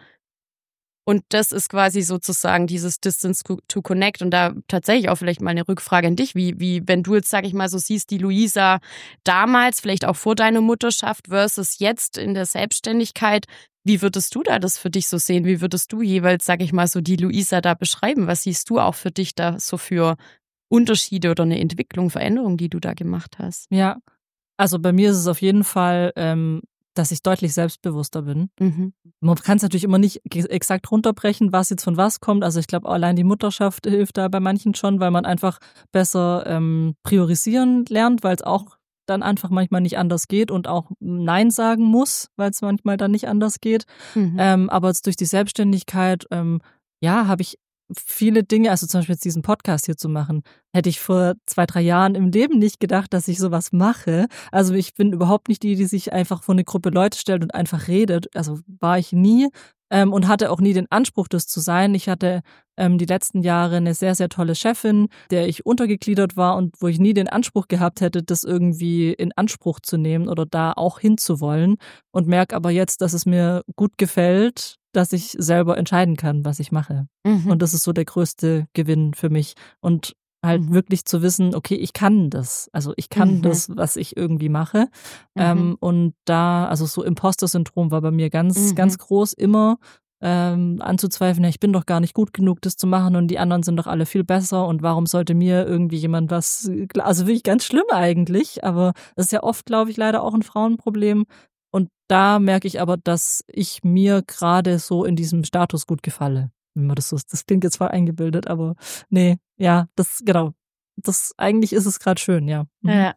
Und das ist quasi sozusagen dieses Distance to Connect. Und da tatsächlich auch vielleicht mal eine Rückfrage an dich, wie, wie wenn du jetzt, sag ich mal, so siehst, die Luisa damals, vielleicht auch vor deiner Mutterschaft versus jetzt in der Selbstständigkeit, wie würdest du da das für dich so sehen? Wie würdest du jeweils, sag ich mal, so die Luisa da beschreiben? Was siehst du auch für dich da so für Unterschiede oder eine Entwicklung, Veränderung, die du da gemacht hast? Ja, also bei mir ist es auf jeden Fall, ähm, dass ich deutlich selbstbewusster bin. Mhm. Man kann es natürlich immer nicht exakt runterbrechen, was jetzt von was kommt. Also ich glaube, allein die Mutterschaft hilft da bei manchen schon, weil man einfach besser ähm, priorisieren lernt, weil es auch dann einfach manchmal nicht anders geht und auch Nein sagen muss, weil es manchmal dann nicht anders geht. Mhm. Ähm, aber jetzt durch die Selbstständigkeit, ähm, ja, habe ich viele Dinge, also zum Beispiel jetzt diesen Podcast hier zu machen, hätte ich vor zwei, drei Jahren im Leben nicht gedacht, dass ich sowas mache. Also ich bin überhaupt nicht die, die sich einfach vor eine Gruppe Leute stellt und einfach redet. Also war ich nie. Ähm, und hatte auch nie den Anspruch, das zu sein. Ich hatte ähm, die letzten Jahre eine sehr, sehr tolle Chefin, der ich untergegliedert war und wo ich nie den Anspruch gehabt hätte, das irgendwie in Anspruch zu nehmen oder da auch hinzuwollen. Und merke aber jetzt, dass es mir gut gefällt, dass ich selber entscheiden kann, was ich mache. Mhm. Und das ist so der größte Gewinn für mich. Und halt mhm. wirklich zu wissen, okay, ich kann das. Also ich kann mhm. das, was ich irgendwie mache. Mhm. Ähm, und da, also so Imposter-Syndrom war bei mir ganz, mhm. ganz groß immer ähm, anzuzweifeln, ja, ich bin doch gar nicht gut genug, das zu machen und die anderen sind doch alle viel besser und warum sollte mir irgendwie jemand was, also wirklich ganz schlimm eigentlich, aber das ist ja oft, glaube ich, leider auch ein Frauenproblem. Und da merke ich aber, dass ich mir gerade so in diesem Status gut gefalle. Wenn man das so, das klingt jetzt voll eingebildet, aber nee, ja, das, genau. Das, eigentlich ist es gerade schön, ja. Mhm. Ja.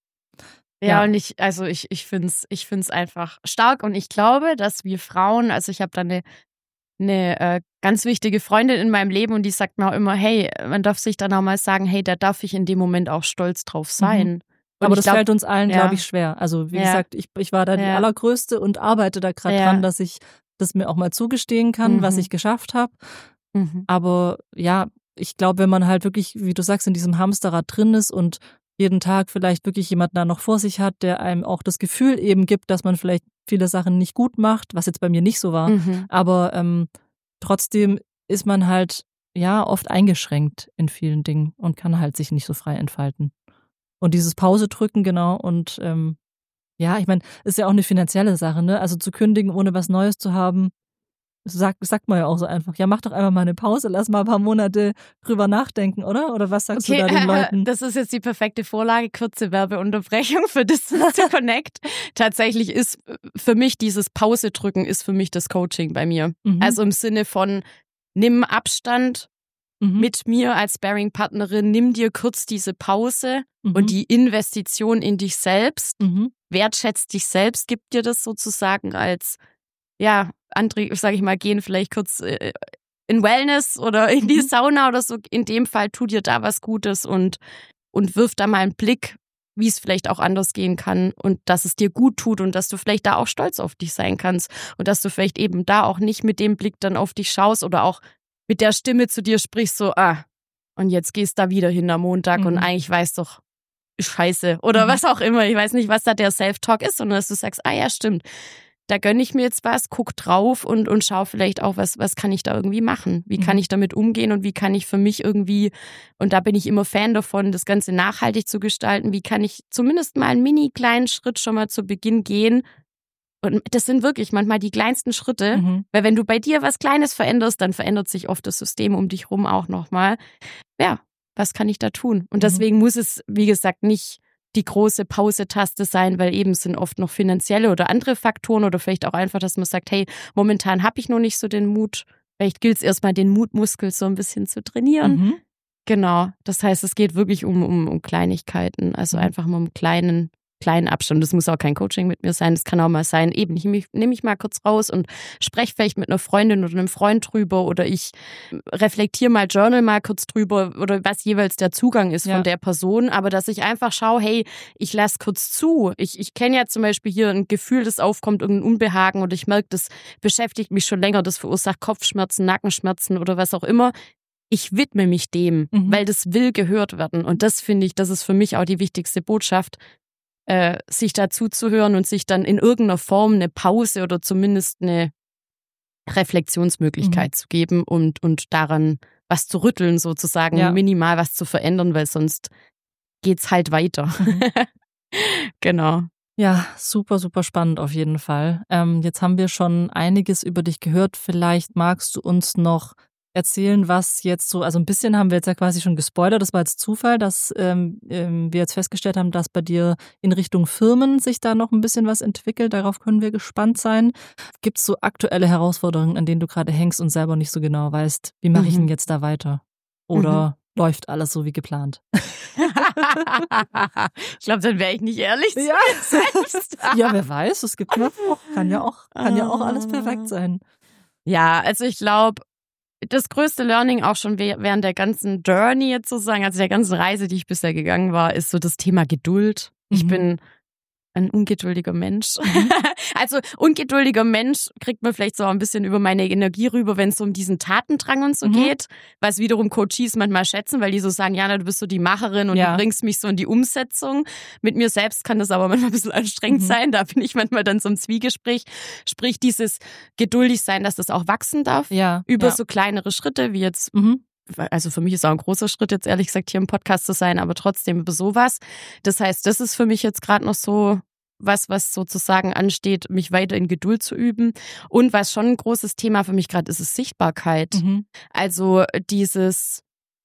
Ja, ja, und ich, also ich, ich finde es ich find's einfach stark und ich glaube, dass wir Frauen, also ich habe da eine, eine äh, ganz wichtige Freundin in meinem Leben und die sagt mir auch immer, hey, man darf sich dann auch mal sagen, hey, da darf ich in dem Moment auch stolz drauf sein. Mhm. Aber das glaub, fällt uns allen, ja. glaube ich, schwer. Also wie ja. gesagt, ich, ich war da die ja. allergrößte und arbeite da gerade ja. dran, dass ich das mir auch mal zugestehen kann, mhm. was ich geschafft habe. Mhm. Aber ja, ich glaube, wenn man halt wirklich, wie du sagst, in diesem Hamsterrad drin ist und jeden Tag vielleicht wirklich jemanden da noch vor sich hat, der einem auch das Gefühl eben gibt, dass man vielleicht viele Sachen nicht gut macht, was jetzt bei mir nicht so war. Mhm. Aber ähm, trotzdem ist man halt ja oft eingeschränkt in vielen Dingen und kann halt sich nicht so frei entfalten. Und dieses Pause drücken, genau, und ähm, ja, ich meine, ist ja auch eine finanzielle Sache, ne? Also zu kündigen, ohne was Neues zu haben, sagt, sagt man ja auch so einfach. Ja, mach doch einfach mal eine Pause, lass mal ein paar Monate drüber nachdenken, oder? Oder was sagst okay, du da den Leuten? Das ist jetzt die perfekte Vorlage, kurze Werbeunterbrechung für Distance to Connect. Tatsächlich ist für mich dieses Pause drücken, ist für mich das Coaching bei mir. Mhm. Also im Sinne von, nimm Abstand mhm. mit mir als Sparring-Partnerin, nimm dir kurz diese Pause mhm. und die Investition in dich selbst, mhm. wertschätzt dich selbst, gibt dir das sozusagen als, ja, andere, sage ich mal, gehen vielleicht kurz äh, in Wellness oder in die mhm. Sauna oder so. In dem Fall tu dir da was Gutes und, und wirf da mal einen Blick, wie es vielleicht auch anders gehen kann und dass es dir gut tut und dass du vielleicht da auch stolz auf dich sein kannst und dass du vielleicht eben da auch nicht mit dem Blick dann auf dich schaust oder auch mit der Stimme zu dir sprichst, so, ah, und jetzt gehst da wieder hin am Montag mhm. und eigentlich weißt doch, scheiße oder mhm. was auch immer. Ich weiß nicht, was da der Self-Talk ist, sondern dass du sagst, ah ja, stimmt. da gönne ich mir jetzt was, guck drauf und, und schau vielleicht auch, was, was kann ich da irgendwie machen? Wie kann ich damit umgehen und wie kann ich für mich irgendwie, und da bin ich immer Fan davon, das Ganze nachhaltig zu gestalten, wie kann ich zumindest mal einen mini kleinen Schritt schon mal zu Beginn gehen? Und das sind wirklich manchmal die kleinsten Schritte, mhm. weil wenn du bei dir was Kleines veränderst, dann verändert sich oft das System um dich rum auch nochmal. Ja, was kann ich da tun? Und deswegen mhm. muss es, wie gesagt, nicht die große Pause-Taste sein, weil eben es sind oft noch finanzielle oder andere Faktoren oder vielleicht auch einfach, dass man sagt, hey, momentan habe ich noch nicht so den Mut. Vielleicht gilt es erstmal, den Mutmuskel so ein bisschen zu trainieren. Mhm. Genau, das heißt, es geht wirklich um, um, um Kleinigkeiten, also mhm. einfach mal um kleinen kleinen Abstand. Das muss auch kein Coaching mit mir sein. Das kann auch mal sein, eben, ich nehme mich mal kurz raus und spreche vielleicht mit einer Freundin oder einem Freund drüber oder ich reflektiere mal Journal mal kurz drüber oder was jeweils der Zugang ist ja. von der Person. Aber dass ich einfach schaue, hey, ich lasse kurz zu. Ich, ich kenne ja zum Beispiel hier ein Gefühl, das aufkommt, irgendein Unbehagen oder ich merke, das beschäftigt mich schon länger, das verursacht Kopfschmerzen, Nackenschmerzen oder was auch immer. Ich widme mich dem, mhm. weil das will gehört werden. Und das finde ich, das ist für mich auch die wichtigste Botschaft, Äh, sich dazu zu hören und sich dann in irgendeiner Form eine Pause oder zumindest eine Reflexionsmöglichkeit mhm. zu geben und, und daran was zu rütteln sozusagen, ja. minimal was zu verändern, weil sonst geht's halt weiter. Mhm. Genau. Ja, super, super spannend auf jeden Fall. Ähm, jetzt haben wir schon einiges über dich gehört. Vielleicht magst du uns noch erzählen, was jetzt so, also ein bisschen haben wir jetzt ja quasi schon gespoilert, das war jetzt Zufall, dass ähm, wir jetzt festgestellt haben, dass bei dir in Richtung Firmen sich da noch ein bisschen was entwickelt, darauf können wir gespannt sein. Gibt es so aktuelle Herausforderungen, an denen du gerade hängst und selber nicht so genau weißt, wie mache mhm. ich denn jetzt da weiter? Oder mhm. läuft alles so wie geplant? Ich glaube, dann wäre ich nicht ehrlich. Ja. Selbst. Ja, wer weiß, es gibt noch, kann ja auch, kann ja auch alles perfekt sein. Ja, also ich glaube, das größte Learning auch schon während der ganzen Journey jetzt sozusagen, also der ganzen Reise, die ich bisher gegangen war, ist so das Thema Geduld. Mhm. Ich bin ein ungeduldiger Mensch. Mhm. Also ungeduldiger Mensch kriegt man vielleicht so ein bisschen über meine Energie rüber, wenn es so um diesen Tatendrang und so mhm. geht, was wiederum Coaches manchmal schätzen, weil die so sagen, Jana, du bist so die Macherin und ja. du bringst mich so in die Umsetzung. Mit mir selbst kann das aber manchmal ein bisschen anstrengend mhm. sein, da bin ich manchmal dann so im Zwiegespräch. Sprich, dieses geduldig sein, dass das auch wachsen darf, ja. über ja. so kleinere Schritte, wie jetzt mhm. also für mich ist auch ein großer Schritt jetzt ehrlich gesagt hier im Podcast zu sein, aber trotzdem über sowas. Das heißt, das ist für mich jetzt gerade noch so was, was sozusagen ansteht, mich weiter in Geduld zu üben. Und was schon ein großes Thema für mich gerade ist, ist Sichtbarkeit. Mhm. Also dieses,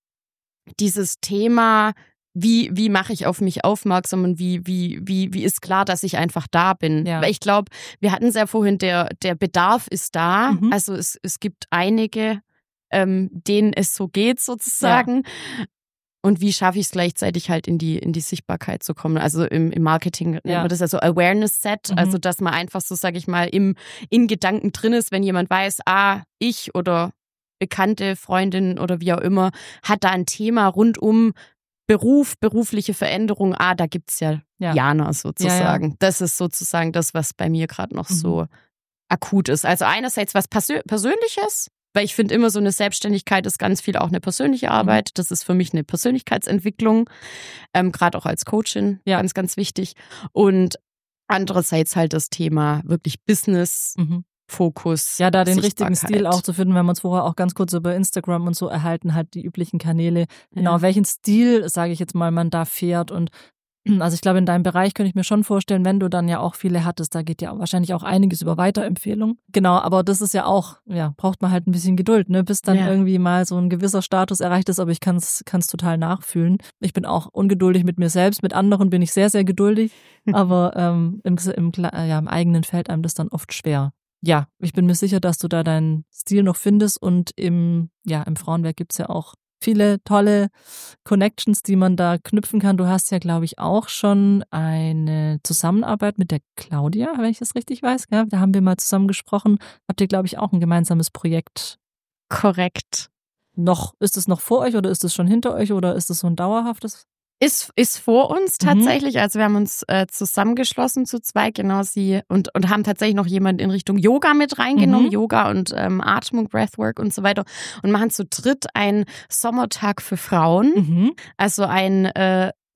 dieses Thema, wie, wie mache ich auf mich aufmerksam und wie, wie, wie, wie ist klar, dass ich einfach da bin. Ja. Weil ich glaube, wir hatten es ja vorhin, der, der Bedarf ist da. Mhm. Also es, es gibt einige, Ähm, denen es so geht sozusagen. Ja. Und wie schaffe ich es gleichzeitig halt in die in die Sichtbarkeit zu kommen? Also im, im Marketing nennt ja. man das ja so Awareness-Set, mhm. also dass man einfach so, sage ich mal, im in Gedanken drin ist, wenn jemand weiß, ah, ich oder Bekannte, Freundin oder wie auch immer, hat da ein Thema rund um Beruf, berufliche Veränderung, ah, da gibt's ja, ja. Jana sozusagen. Ja, ja. Das ist sozusagen das, was bei mir gerade noch mhm. so akut ist. Also einerseits was Persö- Persönliches, weil ich finde immer so eine Selbstständigkeit ist ganz viel auch eine persönliche Arbeit. Das ist für mich eine Persönlichkeitsentwicklung, ähm, gerade auch als Coachin, ja. ganz, ganz wichtig. Und andererseits halt das Thema wirklich Business, mhm. Fokus. Ja, da den richtigen Stil auch zu finden. Wir haben uns vorher auch ganz kurz über Instagram und so erhalten, halt die üblichen Kanäle. Genau, ja. welchen Stil, sage ich jetzt mal, man da fährt. Und also ich glaube, in deinem Bereich könnte ich mir schon vorstellen, wenn du dann ja auch viele hattest, da geht ja wahrscheinlich auch einiges über Weiterempfehlung. Genau, aber das ist ja auch, ja, braucht man halt ein bisschen Geduld, ne, bis dann ja. irgendwie mal so ein gewisser Status erreicht ist, aber ich kann es total nachfühlen. Ich bin auch ungeduldig mit mir selbst, mit anderen bin ich sehr, sehr geduldig, aber ähm, im, im, ja, im eigenen fällt einem das dann oft schwer. Ja, ich bin mir sicher, dass du da deinen Stil noch findest und im, ja, im Frauenwerk gibt's ja auch viele tolle Connections, die man da knüpfen kann. Du hast ja, glaube ich, auch schon eine Zusammenarbeit mit der Claudia, wenn ich das richtig weiß. Ja, da haben wir mal zusammen gesprochen. Habt ihr, glaube ich, auch ein gemeinsames Projekt? Korrekt. Noch, ist es noch vor euch oder ist es schon hinter euch oder ist es so ein dauerhaftes? Ist, ist vor uns tatsächlich. Mhm. Also wir haben uns äh, zusammengeschlossen zu zwei, genau sie, und, und haben tatsächlich noch jemanden in Richtung Yoga mit reingenommen, mhm. Yoga und ähm, Atmung, Breathwork und so weiter und machen zu dritt einen Sommertag für Frauen. Mhm. Also ein äh,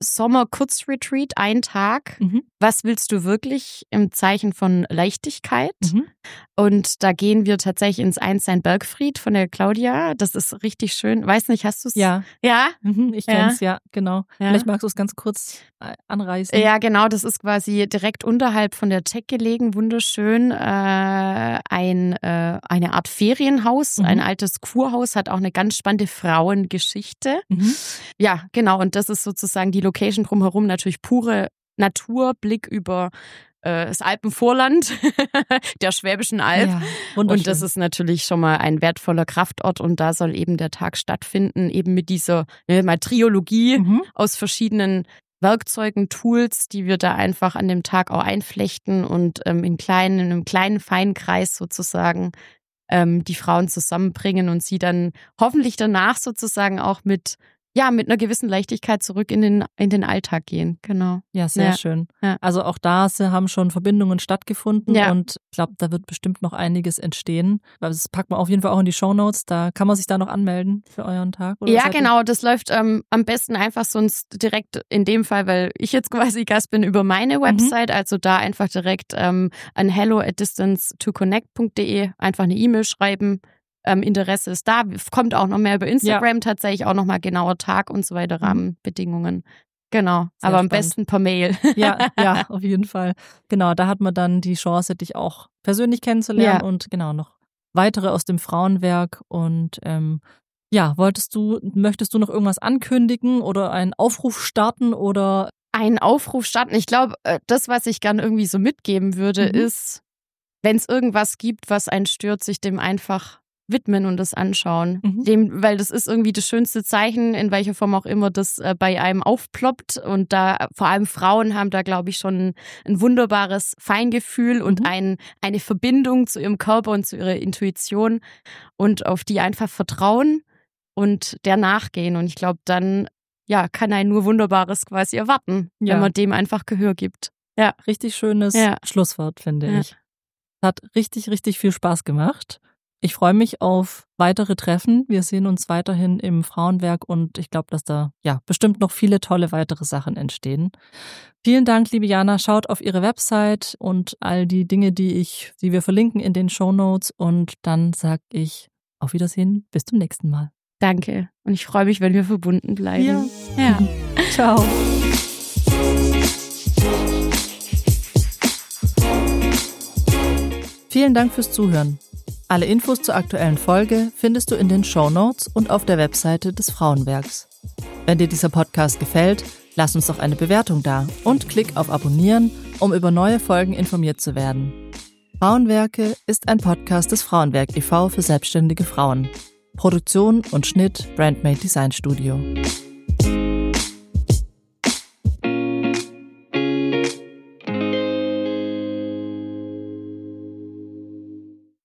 Sommer-Kurzretreat, ein Tag. Mhm. Was willst du wirklich im Zeichen von Leichtigkeit? Mhm. Und da gehen wir tatsächlich ins Einstein-Bergfried von der Claudia. Das ist richtig schön. Weiß nicht, hast du es? Ja. Ja? Mhm, ich kenn's, ja, ja genau. Ja. Vielleicht magst du es ganz kurz anreißen. Ja, genau. Das ist quasi direkt unterhalb von der Tech gelegen. Wunderschön. Äh, ein, äh, eine Art Ferienhaus, Mhm. ein altes Kurhaus, hat auch eine ganz spannende Frauengeschichte. Mhm. Ja, genau. Und das ist sozusagen die Location drumherum. Natürlich pure Natur, Blick über äh, das Alpenvorland der Schwäbischen Alb. Ja, und das ist natürlich schon mal ein wertvoller Kraftort. Und da soll eben der Tag stattfinden, eben mit dieser ne, mal Triologie mhm. aus verschiedenen Werkzeugen, Tools, die wir da einfach an dem Tag auch einflechten und ähm, in, kleinen, in einem kleinen, feinen Kreis sozusagen ähm, die Frauen zusammenbringen und sie dann hoffentlich danach sozusagen auch mit Ja, mit einer gewissen Leichtigkeit zurück in den, in den Alltag gehen, genau. Ja, sehr Ja. schön. Ja. Also auch da haben schon Verbindungen stattgefunden Ja. und ich glaube, da wird bestimmt noch einiges entstehen. Das packen wir auf jeden Fall auch in die Shownotes. Da kann man sich da noch anmelden für euren Tag. Oder Ja, seid ihr- genau, das läuft ähm, am besten einfach sonst direkt in dem Fall, weil ich jetzt quasi Gast bin, über meine Website, also da einfach direkt ähm, an hello at distance to connect punkt de einfach eine E-Mail schreiben. Ähm, Interesse ist da, kommt auch noch mehr über Instagram, tatsächlich auch nochmal genauer Tag und so weiter, Rahmenbedingungen. Genau, Sehr aber am spannend. besten per Mail. Ja, ja, auf jeden Fall. Genau, da hat man dann die Chance, dich auch persönlich kennenzulernen Ja. und genau noch weitere aus dem Frauenwerk. Und ähm, ja, wolltest du, möchtest du noch irgendwas ankündigen oder einen Aufruf starten oder? Einen Aufruf starten. Ich glaube, äh, das, was ich gern irgendwie so mitgeben würde, Mhm. ist, wenn es irgendwas gibt, was einen stört, sich dem einfach widmen und das anschauen. Mhm. Dem, weil das ist irgendwie das schönste Zeichen, in welcher Form auch immer das äh, bei einem aufploppt. Und da vor allem Frauen haben da, glaube ich, schon ein wunderbares Feingefühl und Mhm. ein, eine Verbindung zu ihrem Körper und zu ihrer Intuition und auf die einfach vertrauen und der nachgehen. Und ich glaube, dann ja, kann ein nur Wunderbares quasi erwarten, Ja. wenn man dem einfach Gehör gibt. Ja. Richtig schönes Ja. Schlusswort, finde Ja. ich. Hat richtig, richtig viel Spaß gemacht. Ich freue mich auf weitere Treffen. Wir sehen uns weiterhin im Frauenwerk und ich glaube, dass da ja bestimmt noch viele tolle weitere Sachen entstehen. Vielen Dank, liebe Jana. Schaut auf ihre Website und all die Dinge, die ich, die wir verlinken in den Shownotes. Und dann sage ich auf Wiedersehen. Bis zum nächsten Mal. Danke. Und ich freue mich, wenn wir verbunden bleiben. Ja. Ja. Ciao. Vielen Dank fürs Zuhören. Alle Infos zur aktuellen Folge findest du in den Shownotes und auf der Webseite des Frauenwerks. Wenn dir dieser Podcast gefällt, lass uns doch eine Bewertung da und klick auf Abonnieren, um über neue Folgen informiert zu werden. Frauenwerke ist ein Podcast des Frauenwerk e V für selbstständige Frauen. Produktion und Schnitt Brandmade Design Studio.